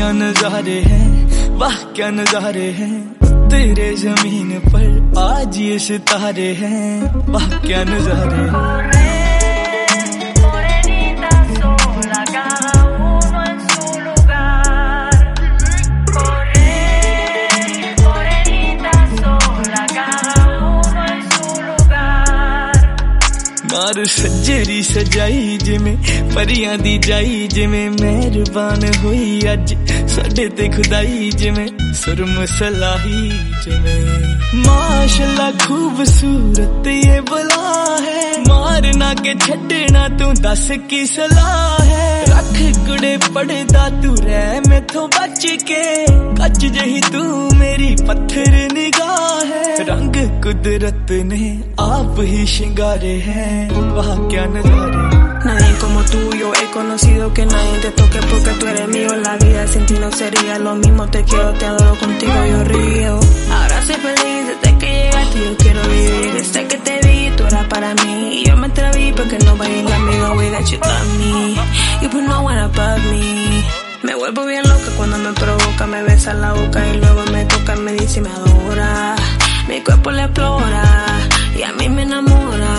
क्या नजारे हैं, वाह क्या नजारे हैं, तेरे जमीन पर आज ये सितारे हैं, वाह क्या नजारे हैं। मारू सज्जरी सजाई जिमें परियां दी जाई, जिमें मेहरबान हुई अज साडे ते खुदाई, जिमें सुरम सलाही जिमें माशाल्लाह खूबसूरत ये बला है, मारना के छड़ना तू दस की सलाह है, रख कुड़े पड़दा तू रह मैथों बच के, कच जही तू मेरी पत्थर निगाह है, रंग कुदरत ने आप ही शिंगारे हैं, वाह क्या नजारे। Nadie como tú, yo he conocido que nadie te toque porque tú eres mío, la vida sin ti no sería lo mismo, te quiero, te adoro, contigo yo río, ahora soy feliz desde que llegaste, yo quiero vivir, desde que te vi tú eras para mí, y yo me atreví porque no voy conmigo, way that you love me, you put no one above me, me vuelvo bien loca cuando me provoca, me besa la boca y luego me toca, me dice y me adora, mi cuerpo le explora y a mí me enamora।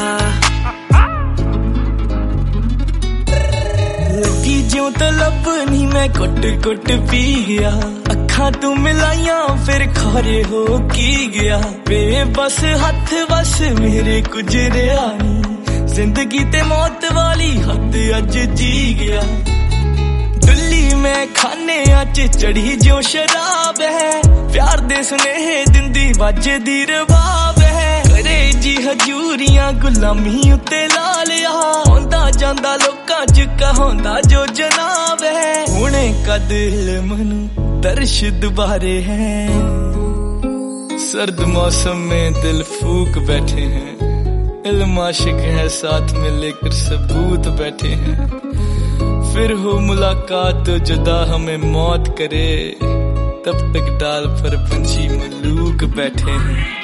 लगी ज्यों तलब नी मैं कुट कुट P गया, अखा तू मिलाइया फिर खारे हो की गया, बेबस हथ बस मेरे गुजरिया नी, जिंदगी ते मौत वाली हद अज जी गया, दिल्ली में खाने अच चढ़ी जो शराब है, प्यार दे सुनेहे दिंदी वजदी रबाब है, करे जी हजूरियां गुलामी उत्ते ला लिया, होंदा जांदा लोकां च कहांदा जो जनाब है, हुणे कद इल्म नू दर्श दुबारे हैं, सर्द मौसम में दिल फूक बैठे हैं, इल्म आशिक है साथ में लेकर सबूत बैठे हैं, फिर हो मुलाकात तो जुदा हमें मौत करे, तब तक डाल पर पंछी मलूक बैठे हैं।